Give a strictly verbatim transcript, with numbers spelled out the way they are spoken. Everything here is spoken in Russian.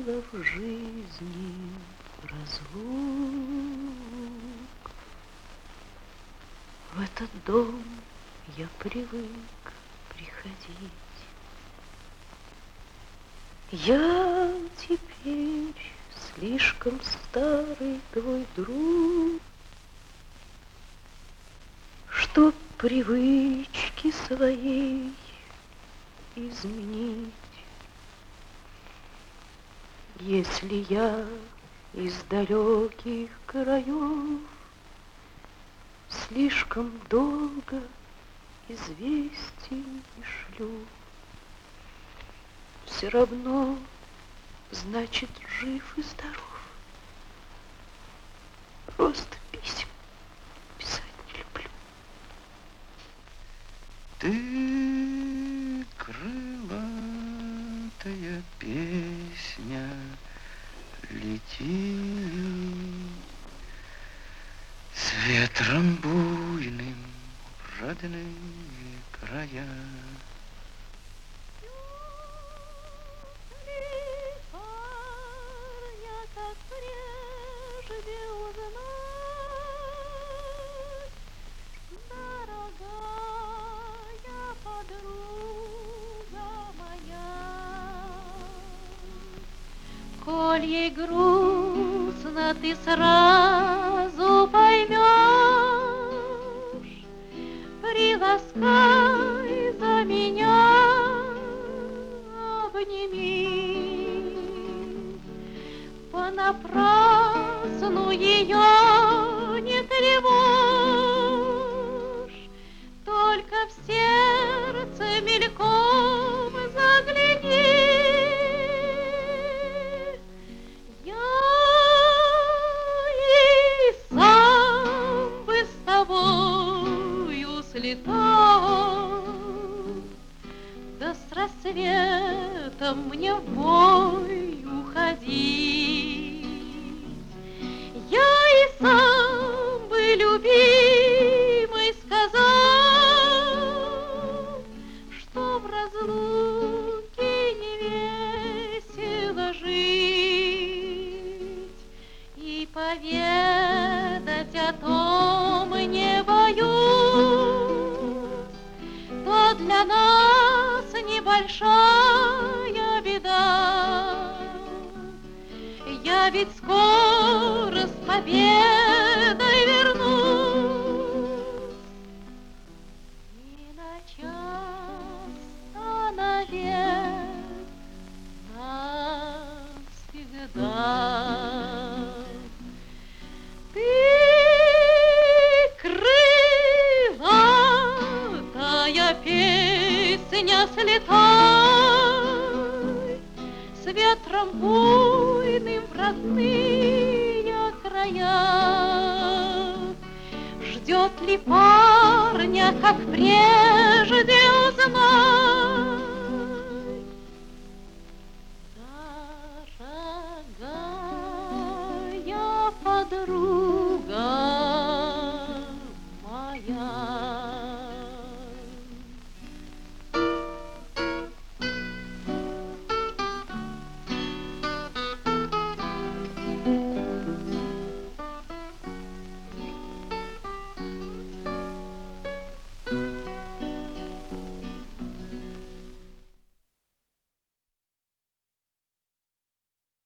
было в жизни разлук. В этот дом я привык приходить. Я теперь слишком старый твой друг, чтоб привычки своей изменить. Если я из далеких краев слишком долго известий не шлю, все равно, значит, жив и здоров. Просто писем писать не люблю. Ты крылатая песня, лети с ветром буйным в родные края. Коль ей грустно, ты сразу поймешь, приласкай за меня, обними. Понапрасну ее не тревожь, только в сердце мельком загляни. Летал, да с рассветом мне в бой уходить. Я и сам бы, любимый, сказал, что в разлуке не весело жить, и поведать о том не боюсь. То для нас небольшая беда. Я ведь скоро с победой вернусь. И на час, а навек навсегда. Ты крылатая песня, слетай с ветром буйным в родные края. Ждет ли парня, как прежде,